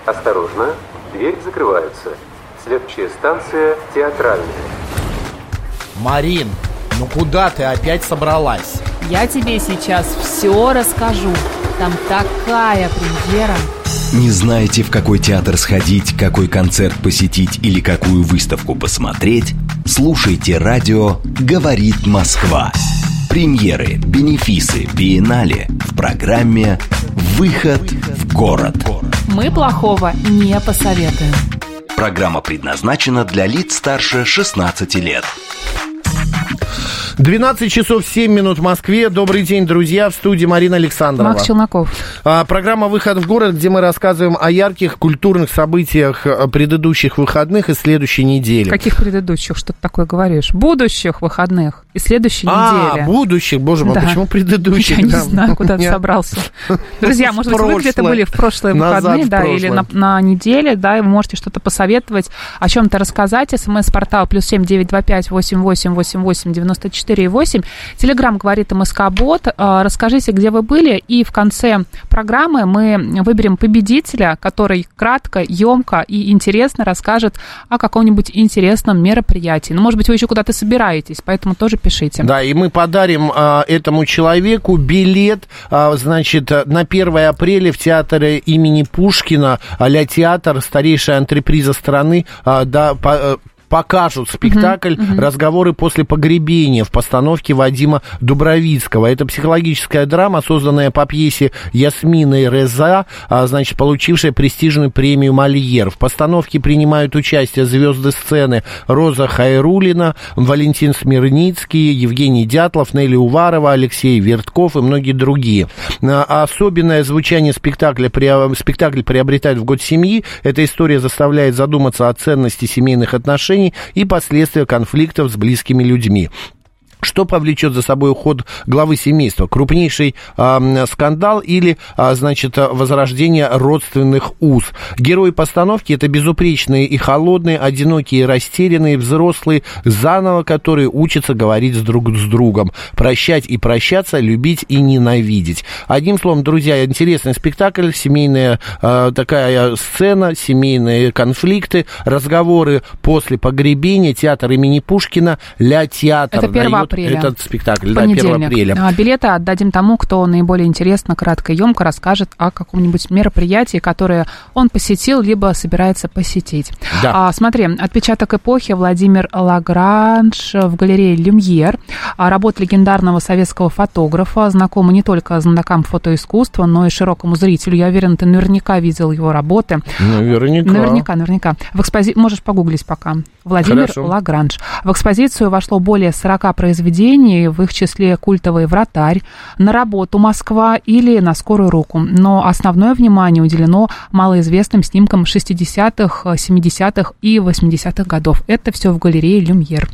Осторожно, дверь закрывается. Следующая станция Театральная. Марин, ну куда ты опять собралась? Я тебе сейчас все расскажу. Там такая премьера. Не знаете, в какой театр сходить, какой концерт посетить или какую выставку посмотреть? Слушайте радио «Говорит Москва». Премьеры, бенефисы, биеннале в программе «Выход в город». Мы плохого не посоветуем. Программа предназначена для лиц старше 16 лет. 12 часов 7 минут в Москве. Добрый день, друзья. В студии Марина Александрова. Макс Челноков. Программа «Выход в город», где мы рассказываем о ярких культурных событиях предыдущих выходных и следующей недели. Каких предыдущих? Что ты такое говоришь? Будущих выходных и следующей недели. Будущих? Боже мой, да. Почему предыдущих? Я не знаю, куда ты собрался. Друзья, может быть, вы где-то были в прошлые выходные, да, или на неделе, да, и вы можете что-то посоветовать, о чем-то рассказать. СМС-портал +7 925 88 88 94 8. Телеграм говорит МСК-бот. Расскажите, где вы были, и в конце программы мы выберем победителя, который кратко, емко и интересно расскажет о каком-нибудь интересном мероприятии. Ну, может быть, вы еще куда-то собираетесь, поэтому тоже пишите. Да, и мы подарим этому человеку билет, значит, на 1 апреля в театре имени Пушкина, а-ля театр, старейшая антреприза страны, покажут спектакль «Разговоры после погребения» в постановке Вадима Дубровицкого. Это психологическая драма, созданная по пьесе Ясмины Реза, значит, получившая престижную премию Мольер. В постановке принимают участие звезды сцены Роза Хайруллина, Валентин Смирницкий, Евгений Дятлов, Нелли Уварова, Алексей Вертков и многие другие. Особенное звучание спектакль приобретает в год семьи. Эта история заставляет задуматься о ценности семейных отношений и последствия конфликтов с близкими людьми. Что повлечет за собой уход главы семейства? Крупнейший скандал или, значит, возрождение родственных уз? Герои постановки — это безупречные и холодные, одинокие и растерянные взрослые, заново которые учатся говорить друг с другом, прощать и прощаться, любить и ненавидеть. Одним словом, друзья, интересный спектакль, семейная такая сцена, семейные конфликты, разговоры после погребения, театр имени Пушкина, «Ля театр». Это 1 апреля. Этот спектакль, да, 1 апреля. Билеты отдадим тому, кто наиболее интересно, кратко и емко расскажет о каком-нибудь мероприятии, которое он посетил, либо собирается посетить. Да. Смотри, «Отпечаток эпохи», Владимир Лагранж в галерее «Люмьер». Работа легендарного советского фотографа, знакома не только знатокам фотоискусства, но и широкому зрителю. Я уверен, ты наверняка видел его работы. Наверняка. Можешь погуглить пока. Владимир Лагранж. В экспозицию вошло более 40 произведений, в их числе «Культовый вратарь», «На работу Москва» или «На скорую руку». Но основное внимание уделено малоизвестным снимкам 60-х, 70-х и 80-х годов. Это все в галерее «Люмьер».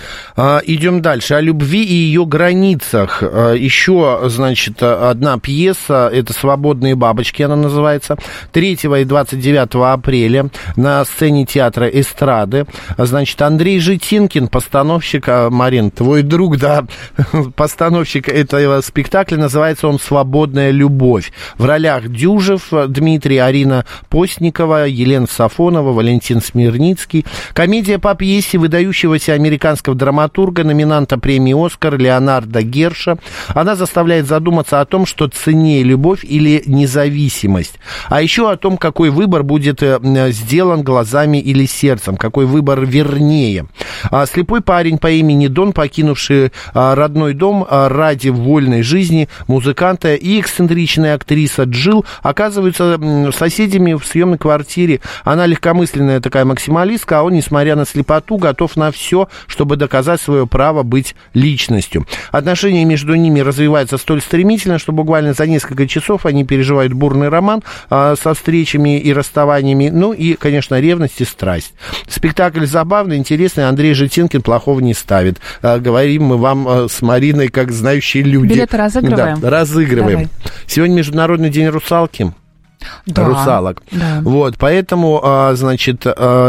Идем дальше. О любви и ее границах. Еще, значит, одна пьеса, это «Свободные бабочки», она называется. 3 и 29 апреля на сцене театра эстрады. Значит, Андрей Житинкин, постановщик, Марин, твой друг, да, постановщик этого спектакля, называется он «Свободная любовь». В ролях Дюжев Дмитрий, Арина Постникова, Елена Сафонова, Валентин Смирницкий. Комедия по пьесе выдающегося американского драматурга, номинанта премии «Оскар» Леонарда Герша. Она заставляет задуматься о том, что ценнее любовь или независимость. А еще о том, какой выбор будет сделан глазами или сердцем, какой выбор вернее. Слепой парень по имени Дон, покинувший родной дом ради вольной жизни музыканта, и эксцентричная актриса Джилл оказываются соседями в съемной квартире. Она легкомысленная такая максималистка, а он, несмотря на слепоту, готов на все, чтобы доказать свое право быть личностью. Отношения между ними развиваются столь стремительно, что буквально за несколько часов они переживают бурный роман со встречами и расставаниями, ну и, конечно, ревность и страсть. Спектакль забавный, интересный, Андрей Житинкин плохого не ставит. Говорим мы вам с Мариной, как знающие люди. Билеты разыгрываем? Да, разыгрываем. Давай. Сегодня Международный день русалки. Да, русалок. Да. Вот, поэтому, значит,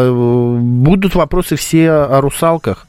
будут вопросы все о русалках.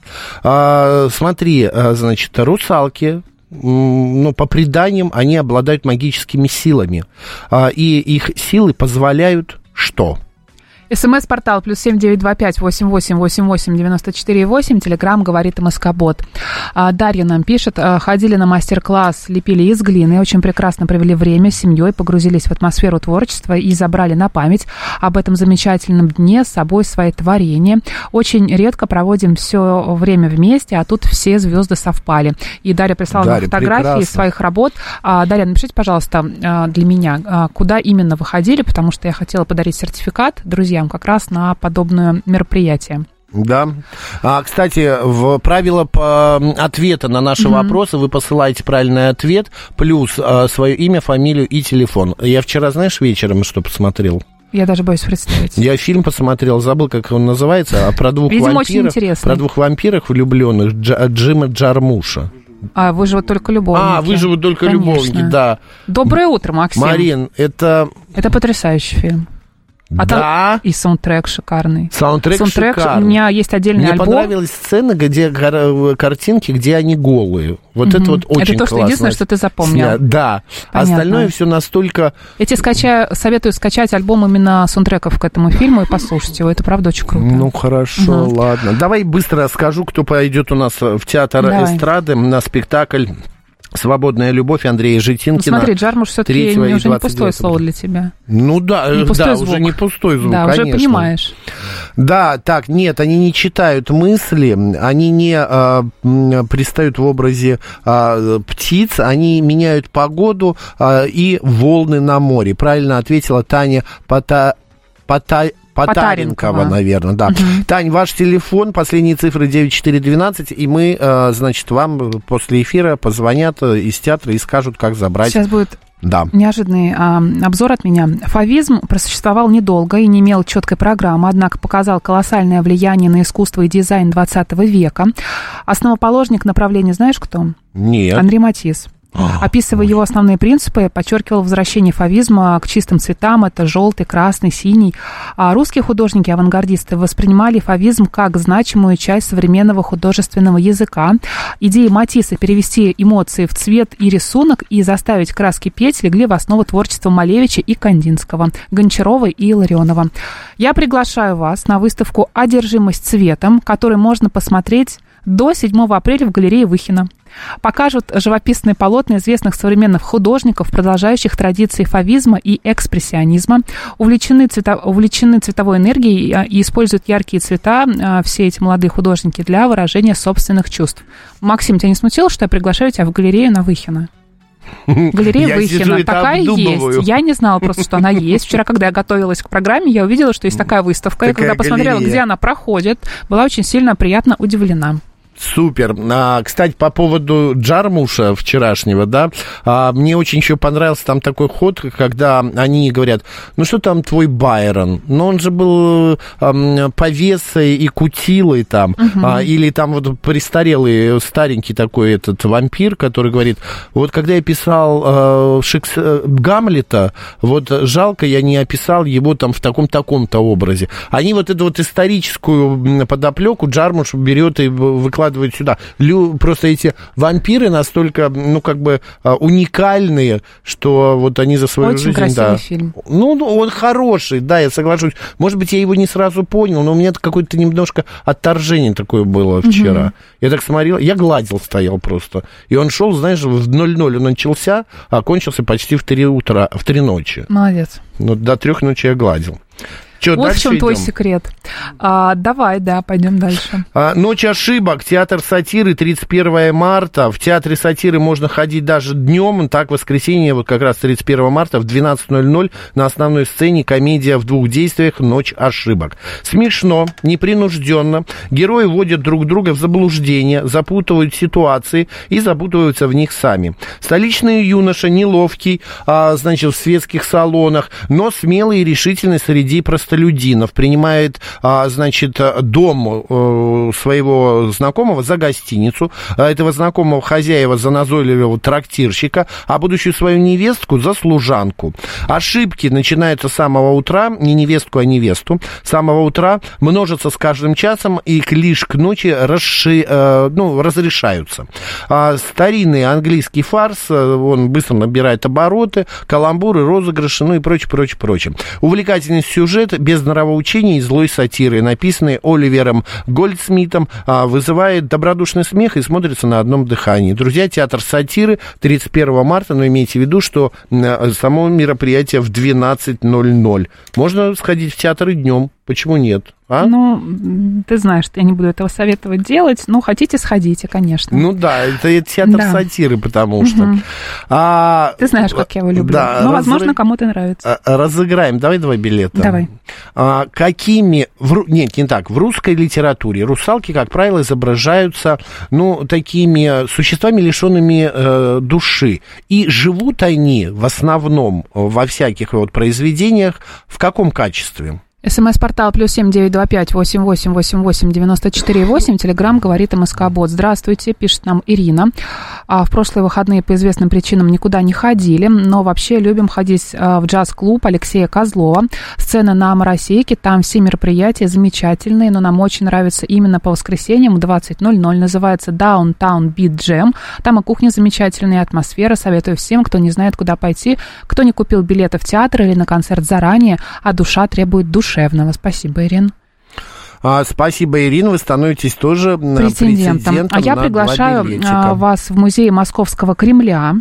Смотри, значит, русалки, ну, по преданиям, они обладают магическими силами. И их силы позволяют что? СМС-портал +7 925 88 88 94 8. Телеграм говорит МСК-бот. Дарья нам пишет. Ходили на мастер-класс, лепили из глины. Очень прекрасно провели время с семьей, погрузились в атмосферу творчества и забрали на память об этом замечательном дне с собой свои творения. Очень редко проводим все время вместе, а тут все звезды совпали. И Дарья прислала нам фотографии своих работ. Дарья, напишите, пожалуйста, для меня, куда именно вы ходили, потому что я хотела подарить сертификат друзьям как раз на подобное мероприятие. Да. Кстати, в правило ответа на наши вопросы вы посылаете правильный ответ, плюс свое имя, фамилию и телефон. Я вчера, знаешь, вечером что посмотрел? Я даже боюсь представить. Я фильм посмотрел, забыл, как он называется, про двух вампиров влюбленных Джима Джармуша. Выживут только любовники. Выживут только любовники, да. Доброе утро, Максим. Марин, это потрясающий фильм. Да. И саундтрек шикарный. Саундтрек шикарный. У меня есть отдельный альбом. Мне понравилась сцена, где картинки, где они голые. Вот это вот очень классно. Это то, что единственное, что ты запомнил. Да. Понятно. Остальное все настолько... Я тебе советую скачать альбом именно саундтреков к этому фильму и послушать его. Это правда очень круто. Ну, хорошо, ладно. Давай быстро скажу, кто пойдет у нас в театр эстрады на спектакль «Свободная любовь» Андрея Житинкина. Смотри, Джармуш все-таки уже не пустое слово для тебя. Ну да, уже не пустой звук, да, конечно. Уже понимаешь. Да, так, нет, они не читают мысли, они не пристают в образе птиц, они меняют погоду и волны на море. Правильно ответила Таня Потаренкова, наверное, да. Тань, ваш телефон, последние цифры 9412, и мы, значит, вам после эфира позвонят из театра и скажут, как забрать. Сейчас будет неожиданный обзор от меня. Фавизм просуществовал недолго и не имел четкой программы, однако показал колоссальное влияние на искусство и дизайн 20 века. Основоположник направления знаешь кто? Нет. Анри Матисс. Описывая его основные принципы, подчеркивал возвращение фавизма к чистым цветам, это желтый, красный, синий. А русские художники-авангардисты воспринимали фавизм как значимую часть современного художественного языка. Идеи Матисса перевести эмоции в цвет и рисунок и заставить краски петь легли в основу творчества Малевича и Кандинского, Гончарова и Ларионова. Я приглашаю вас на выставку «Одержимость цветом», которую можно посмотреть до 7 апреля в галерее Выхина. Покажут живописные полотна известных современных художников, продолжающих традиции фавизма и экспрессионизма, увлечены цветовой энергией и используют яркие цвета, все эти молодые художники, для выражения собственных чувств. Максим, тебя не смутило, что я приглашаю тебя в галерею на Выхина? Галерея Выхина такая есть. Я не знала просто, что она есть. Вчера, когда я готовилась к программе, я увидела, что есть такая выставка. И когда посмотрела, где она проходит, была очень сильно приятно удивлена. Супер. Кстати, по поводу Джармуша вчерашнего, да, мне очень еще понравился там такой ход, когда они говорят, ну что там твой Байрон? Ну он же был повесой и кутилой там, или там вот престарелый, старенький такой этот вампир, который говорит, вот когда я писал Гамлета, вот жалко, я не описал его там в таком-то образе. Они вот эту вот историческую подоплеку Джармуш берет и выкладывает сюда. Просто эти вампиры настолько, ну, как бы уникальные, что вот они за свою очень жизнь... Очень красивый фильм. Ну, он хороший, да, я соглашусь. Может быть, я его не сразу понял, но у меня какое-то немножко отторжение такое было вчера. Я так смотрел, я гладил, стоял просто. И он шел, знаешь, в 00 он начался, а кончился почти в 3 ночи. Молодец. Ну, до 3 ночи я гладил. Что, вот в чем твой секрет. Давай, пойдем дальше. «Ночь ошибок», театр сатиры, 31 марта. В театре сатиры можно ходить даже днем. Так, в воскресенье, вот как раз 31 марта в 12:00 на основной сцене комедия в 2 действиях «Ночь ошибок». Смешно, непринужденно. Герои вводят друг друга в заблуждение, запутывают ситуации и запутываются в них сами. Столичный юноша, неловкий, значит, в светских салонах, но смелый и решительный среди простолюдинов. простолюдинов, принимает, значит, дом своего знакомого за гостиницу, этого знакомого хозяева за назойливого трактирщика, а будущую свою невестку за служанку. Ошибки начинаются с самого утра, не невестку, а невесту, с самого утра, множатся с каждым часом и лишь к ночи разрешаются. Старинный английский фарс, он быстро набирает обороты, каламбуры, розыгрыши, ну и прочее. Увлекательный сюжет без нравоучений и злой сатиры, написанный Оливером Гольдсмитом, вызывает добродушный смех и смотрится на одном дыхании. Друзья, театр сатиры 31 марта, но имейте в виду, что само мероприятие в 12:00. Можно сходить в театр и днем. Почему нет? А? Ну, ты знаешь, что я не буду этого советовать делать. Ну, хотите, сходите, конечно. Ну да, это театр сатиры, потому что... Ты знаешь, как я его люблю. Да, но, возможно, кому-то нравится. Разыграем. Давай 2 билета. Давай. Какими... Нет, не так. В русской литературе русалки, как правило, изображаются, такими существами, лишенными души. И живут они в основном во всяких произведениях в каком качестве? СМС-портал +7 925 88 88 94 8. Телеграм говорит МСК-бот. Здравствуйте, пишет нам Ирина. В прошлые выходные по известным причинам никуда не ходили, но вообще любим ходить в джаз-клуб Алексея Козлова. Сцена на Моросейке, там все мероприятия замечательные, но нам очень нравится именно по воскресеньям в 20:00. Называется Downtown Beat Jam. Там и кухня замечательная, атмосфера. Советую всем, кто не знает, куда пойти, кто не купил билеты в театр или на концерт заранее, а душа требует душевного. Спасибо, Ирин. Спасибо, Ирина. Вы становитесь тоже претендентом. А я приглашаю вас в музей Московского Кремля.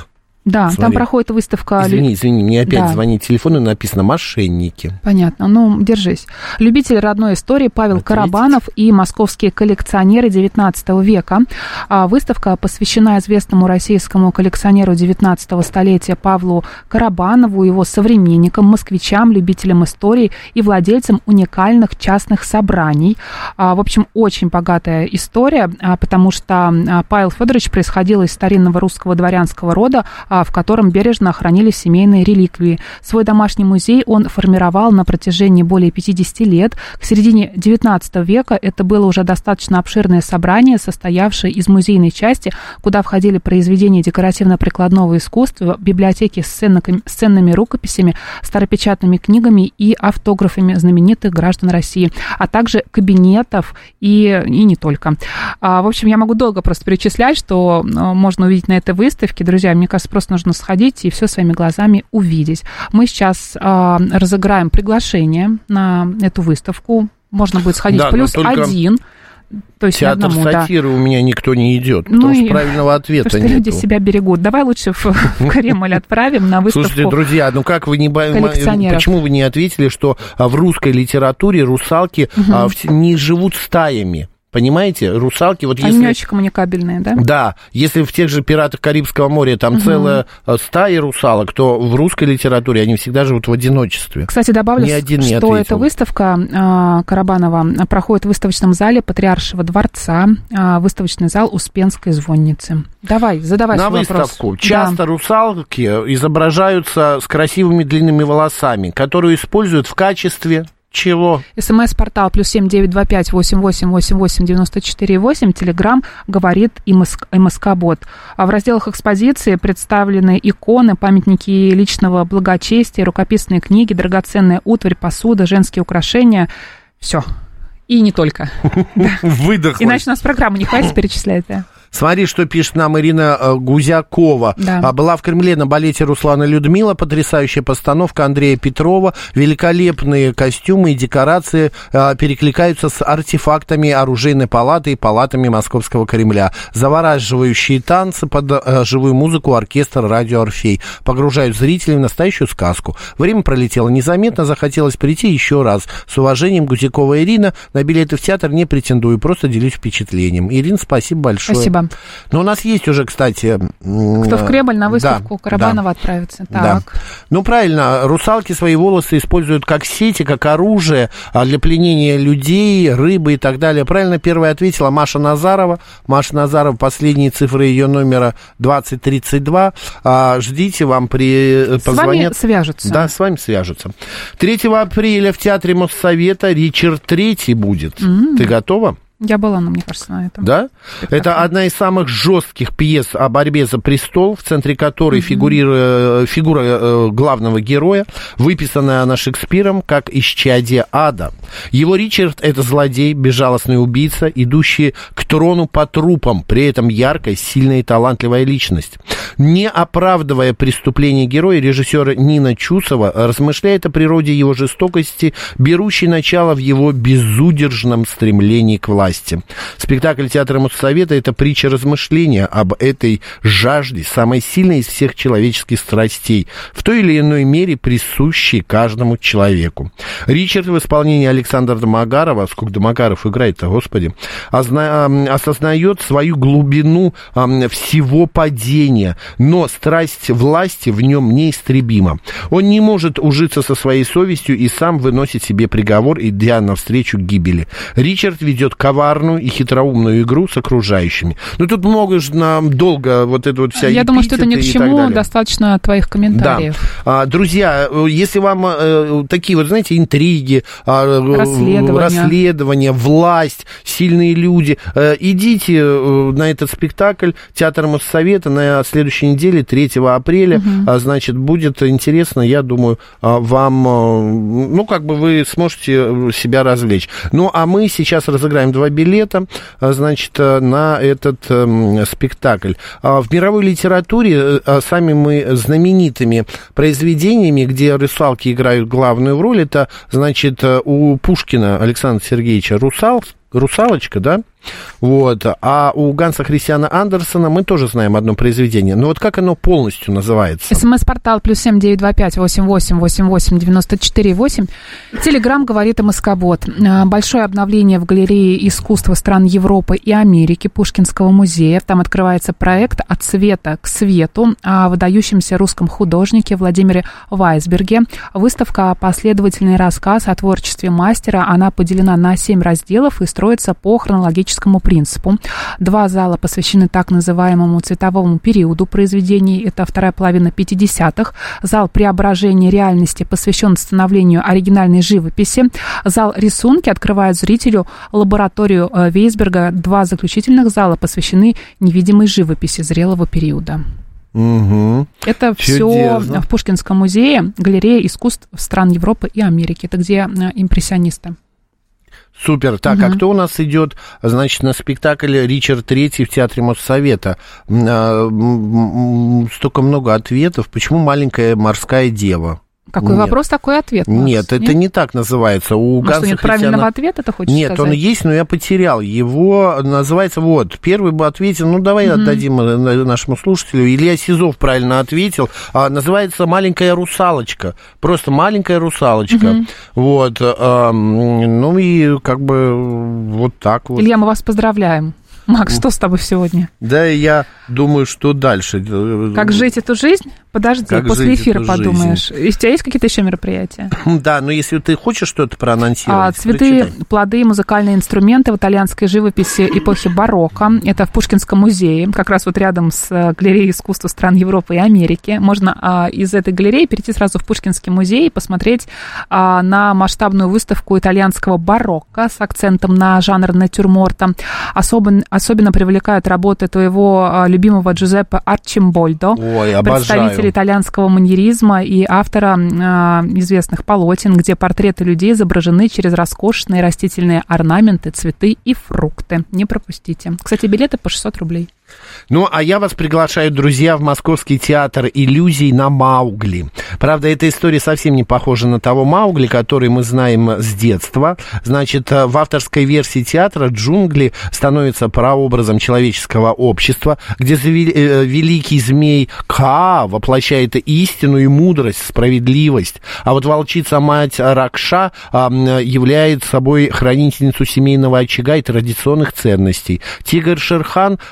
Да, смотри. Там проходит выставка... Извини, мне опять звонит телефон, и написано «Мошенники». Понятно, держись. Любитель родной истории Павел Карабанов и московские коллекционеры XIX века. Выставка посвящена известному российскому коллекционеру XIX столетия Павлу Карабанову, его современникам, москвичам, любителям истории и владельцам уникальных частных собраний. В общем, очень богатая история, потому что Павел Федорович происходил из старинного русского дворянского рода, в котором бережно хранились семейные реликвии. Свой домашний музей он формировал на протяжении более 50 лет. К середине XIX века это было уже достаточно обширное собрание, состоявшее из музейной части, куда входили произведения декоративно-прикладного искусства, библиотеки с ценными рукописями, старопечатными книгами и автографами знаменитых граждан России, а также кабинетов и не только. В общем, я могу долго просто перечислять, что можно увидеть на этой выставке. Друзья, мне кажется, просто нужно сходить и все своими глазами увидеть. Мы сейчас разыграем приглашение на эту выставку. Можно будет сходить +1. То есть театр сатиры у меня никто не идет, потому что правильного ответа потому что нету. Люди себя берегут. Давай лучше в Кремль отправим на выставку. Слушайте, друзья, как вы почему вы не ответили, что в русской литературе русалки не живут стаями? Понимаете, русалки... Они не очень коммуникабельные, да? Да, если в тех же «Пиратах Карибского моря» там целая стая русалок, то в русской литературе они всегда живут в одиночестве. Кстати, добавлю, что эта выставка Карабанова проходит в выставочном зале Патриаршего дворца, выставочный зал Успенской звонницы. Давай, задавай свой вопрос. На выставку. Часто русалки изображаются с красивыми длинными волосами, которые используют в качестве... Чего? СМС-портал +7 925 88 88 94 8. Телеграм говорит МСК-бот. В разделах экспозиции представлены иконы, памятники личного благочестия, рукописные книги, драгоценная утварь, посуда, женские украшения. Все. И не только. Выдохлась. Иначе у нас программы не хватит перечислять, да. Смотри, что пишет нам Ирина Гузякова. Да. Была в Кремле на балете Руслана Людмила, потрясающая постановка Андрея Петрова, великолепные костюмы и декорации перекликаются с артефактами оружейной палаты и палатами Московского Кремля. Завораживающие танцы под живую музыку оркестр «Радио Орфей» погружают зрителей в настоящую сказку. Время пролетело незаметно, захотелось прийти еще раз. С уважением, Гузякова Ирина. На билеты в театр не претендую, просто делюсь впечатлением. Ирина, спасибо большое. Спасибо. Да. Но у нас есть уже, кстати... Кто в Кремль на выставку Карабанова отправится. Так. Да. Ну, правильно, русалки свои волосы используют как сети, как оружие для пленения людей, рыбы и так далее. Правильно первая ответила Маша Назарова. Маша Назарова, последние цифры ее номера 2032. Ждите, вам позвонят. С вами свяжутся. Да, с вами свяжутся. 3 апреля в Театре Моссовета Ричард III будет. Ты готова? Я была, мне кажется, на этом. Да? Это одна из самых жестких пьес о борьбе за престол, в центре которой фигура главного героя, выписанная она Шекспиром как исчадие ада. Его Ричард — это злодей, безжалостный убийца, идущий к трону по трупам, при этом яркая, сильная и талантливая личность. Не оправдывая преступления героя, режиссер Нина Чусова размышляет о природе его жестокости, берущей начало в его безудержном стремлении к власти. Спектакль Театра Моссовета — это притча размышления об этой жажде, самой сильной из всех человеческих страстей, в той или иной мере присущей каждому человеку. Ричард в исполнении Александра Домогарова, сколько Домогаров играет-то, господи, осознает свою глубину всего падения, но страсть власти в нем неистребима. Он не может ужиться со своей совестью и сам выносит себе приговор, идя навстречу гибели. Ричард ведет коварную и хитроумную игру с окружающими. Ну, тут много же долго вот это вот вся Я думаю, что это ни к чему, достаточно твоих комментариев. Да. Друзья, если вам такие вот, знаете, интриги, расследования, власть, сильные люди, идите на этот спектакль Театр Моссовета на следующей неделе, 3 апреля. Значит, будет интересно, я думаю, вам, ну, как бы вы сможете себя развлечь. Ну, а мы сейчас разыграем 2 билета, значит, на этот спектакль. В мировой литературе самыми знаменитыми произведениями, где русалки играют главную роль, это, значит, у Пушкина Александра Сергеевича «Русалочка», да? Вот. А у Ганса Христиана Андерсена мы тоже знаем одно произведение. Но вот как оно полностью называется? СМС-портал +7 925 88 88 94 8. Телеграм говорит МСК-бот. Большое обновление в галерее искусства стран Европы и Америки Пушкинского музея. Там открывается проект «От света к свету» о выдающемся русском художнике Владимире Вайсберге. Выставка «Последовательный рассказ о творчестве мастера». Она поделена на 7 разделов и строится по хронологическому принципу. 2 зала посвящены так называемому цветовому периоду произведений. Это вторая половина 50-х. Зал преображения реальности посвящен становлению оригинальной живописи. Зал рисунки открывает зрителю лабораторию Вайсберга. 2 заключительных зала посвящены невидимой живописи зрелого периода. Это все в Пушкинском музее, галерея искусств стран Европы и Америки. Это где импрессионисты. Супер. Так, а кто у нас идет, значит, на спектакль «Ричард III» в Театре Моссовета? Столько много ответов. Почему «Маленькая морская дева»? Какой вопрос, такой ответ. Нет, это не так называется. У Ганса нет правильного ответа, ты хочешь сказать? Нет, он есть, но я потерял. Его называется, вот, первый бы ответил, ну, давай отдадим нашему слушателю. Илья Сизов правильно ответил. Называется «Маленькая русалочка». Просто «Маленькая русалочка». Вот. Ну, и как бы вот так вот. Илья, мы вас поздравляем. Макс, что с тобой сегодня? Да, я думаю, что дальше. Как жить эту жизнь? Подожди, как после эфира подумаешь. У тебя есть какие-то еще мероприятия? Да, но если ты хочешь что-то проанонсировать. Цветы, прочитай. Плоды, музыкальные инструменты в итальянской живописи эпохи барокко. Это в Пушкинском музее, как раз вот рядом с галереей искусства стран Европы и Америки. Можно из этой галереи перейти сразу в Пушкинский музей и посмотреть на масштабную выставку итальянского барокко с акцентом на жанр натюрморта. Особенно привлекают работы твоего любимого Джузеппе Арчимбольдо. Ой, обожаю. Представителя итальянского маньеризма и автора известных полотен, где портреты людей изображены через роскошные растительные орнаменты, цветы и фрукты. Не пропустите. Кстати, билеты по 600 рублей. Ну, а я вас приглашаю, друзья, в Московский театр иллюзий на Маугли. Правда, эта история совсем не похожа на того Маугли, который мы знаем с детства. Значит, в авторской версии театра джунгли становятся прообразом человеческого общества, где великий змей Ка воплощает истину и мудрость, справедливость. А вот волчица-мать Ракша является собой хранительницу семейного очага и традиционных ценностей. Тигр Шерхан — источник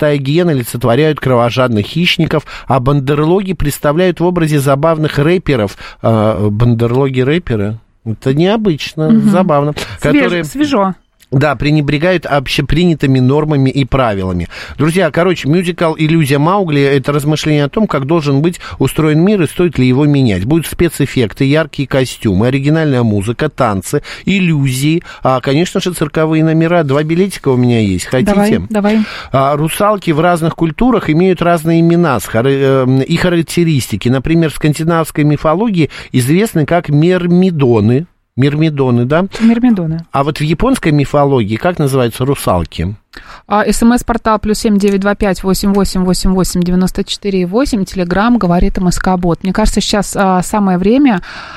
стая гиен олицетворяют кровожадных хищников, а бандерлоги представляют в образе забавных рэперов. Бандерлоги-рэперы? Это необычно, забавно. Свежо. Да, пренебрегают общепринятыми нормами и правилами. Друзья, мюзикл «Иллюзия Маугли» — это размышление о том, как должен быть устроен мир и стоит ли его менять. Будут спецэффекты, яркие костюмы, оригинальная музыка, танцы, иллюзии, конечно же, цирковые номера. 2 билетика у меня есть. Хотите? Давай. Русалки в разных культурах имеют разные имена и характеристики. Например, в скандинавской мифологии известны как Мирмидоны. Мирмидоны, да? Мирмидоны. А вот в японской мифологии как называются русалки? СМС-портал +7 925 8888 94,8. Телеграм говорит МСК-бот. Мне кажется, сейчас самое время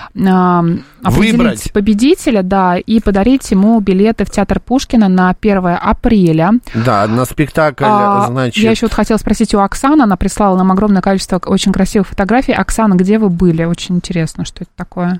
определить победителя, да, и подарить ему билеты в театр Пушкина на 1 апреля. Да, на спектакль, значит... Я еще хотела спросить у Оксаны. Она прислала нам огромное количество очень красивых фотографий. Оксана, где вы были? Очень интересно, что это такое.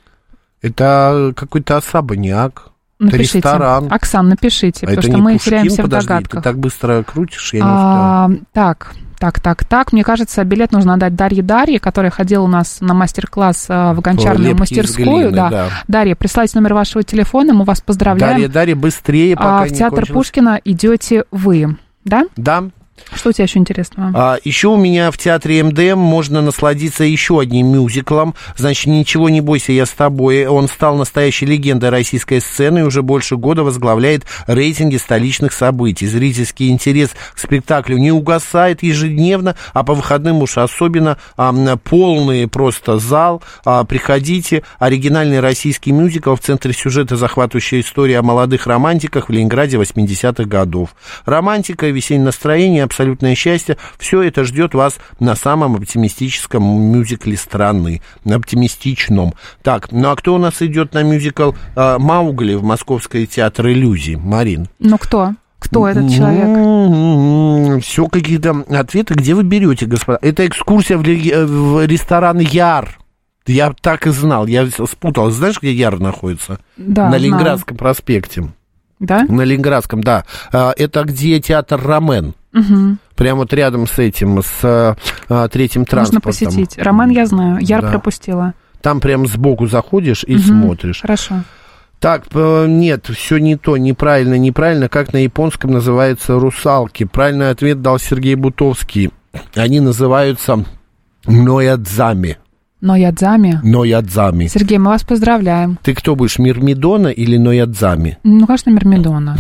Это какой-то особняк. Напишите. Ресторан. Оксан, напишите, потому что мы теряемся в догадках. Ты так быстро крутишь, я не успела. Так. Мне кажется, билет нужно отдать Дарье, которая ходила у нас на мастер-класс в гончарную мастерскую. Да. Дарья, присылайте номер вашего телефона, мы вас поздравляем. Дарья, быстрее, пока в театр Пушкина идете вы, да? Да. Что у тебя еще интересного? Еще у меня в театре МДМ можно насладиться еще одним мюзиклом. Значит, «Ничего не бойся, я с тобой». Он стал настоящей легендой российской сцены и уже больше года возглавляет рейтинги столичных событий. Зрительский интерес к спектаклю не угасает ежедневно, а по выходным уж особенно полный просто зал. Приходите. Оригинальный российский мюзикл в центре сюжета захватывающая история о молодых романтиках в Ленинграде 80-х годов. Романтика, весеннее настроение, абсолютное счастье. Все это ждет вас на самом оптимистическом мюзикле страны. Оптимистичном. Так, ну а кто у нас идет на мюзикл «Маугли» в Московский театр иллюзий? Марин. Ну кто? Кто этот человек? Все какие-то ответы. Где вы берете, господа? Это экскурсия в ресторан «Яр». Я так и знал. Я спутал. Знаешь, где «Яр» находится? Да, на Ленинградском проспекте. Да? На Ленинградском, да. Это где театр «Ромен». Угу. Прямо вот рядом с этим, с третьим транспортом. Можно посетить. «Ромен» я знаю, «Яр» пропустила. Там прям сбоку заходишь и смотришь. Хорошо. Так, нет, все не то, неправильно. Как на японском называются русалки? Правильный ответ дал Сергей Бутовский. Они называются ноядзами. Ноядзами? Ноядзами. Сергей, мы вас поздравляем. Ты кто будешь, Мирмидона или Ноядзами? Ну, конечно, Мирмидона.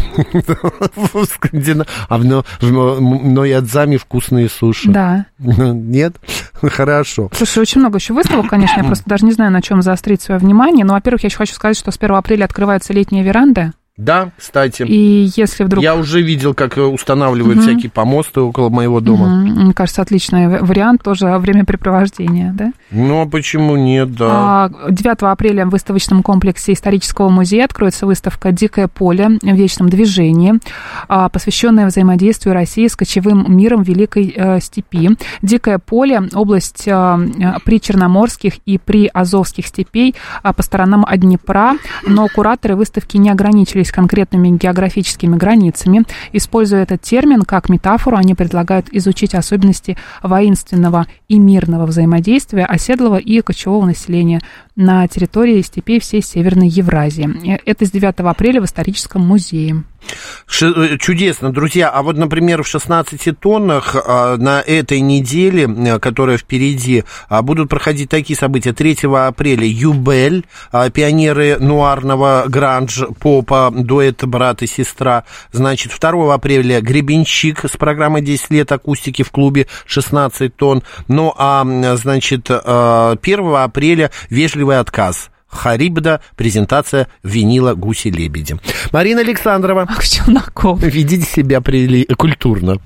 А в Ноядзами вкусные суши. Да. Нет? Хорошо. Слушай, очень много еще выставок, конечно, я просто даже не знаю, на чем заострить свое внимание. Но, во-первых, я еще хочу сказать, что с 1 апреля открываются летние веранды. Да, кстати. И если вдруг... Я уже видел, как устанавливают всякие помосты около моего дома. Мне кажется, отличный вариант, тоже времяпрепровождения, да? Ну, а почему нет, да. 9 апреля в выставочном комплексе исторического музея откроется выставка «Дикое поле в вечном движении», посвященная взаимодействию России с кочевым миром Великой степи. Дикое поле – область причерноморских и приазовских степей по сторонам от Днепра, но кураторы выставки не ограничились конкретными географическими границами. Используя этот термин как метафору, они предлагают изучить особенности воинственного и мирного взаимодействия оседлого и кочевого населения на территории степей всей Северной Евразии. Это с 9 апреля в историческом музее. Чудесно, друзья. А вот, например, в 16 тоннах на этой неделе, которая впереди, будут проходить такие события. 3 апреля Юбель, пионеры нуарного гранж-попа, дуэт брат и сестра. Значит, 2 апреля Гребенщик с программой 10 лет акустики в клубе 16 тонн. Ну, а, значит, 1 апреля вежливый отказ. Харибда, презентация винила «Гуси-лебеди». Марина Александрова. Челноков. Ведите себя культурно.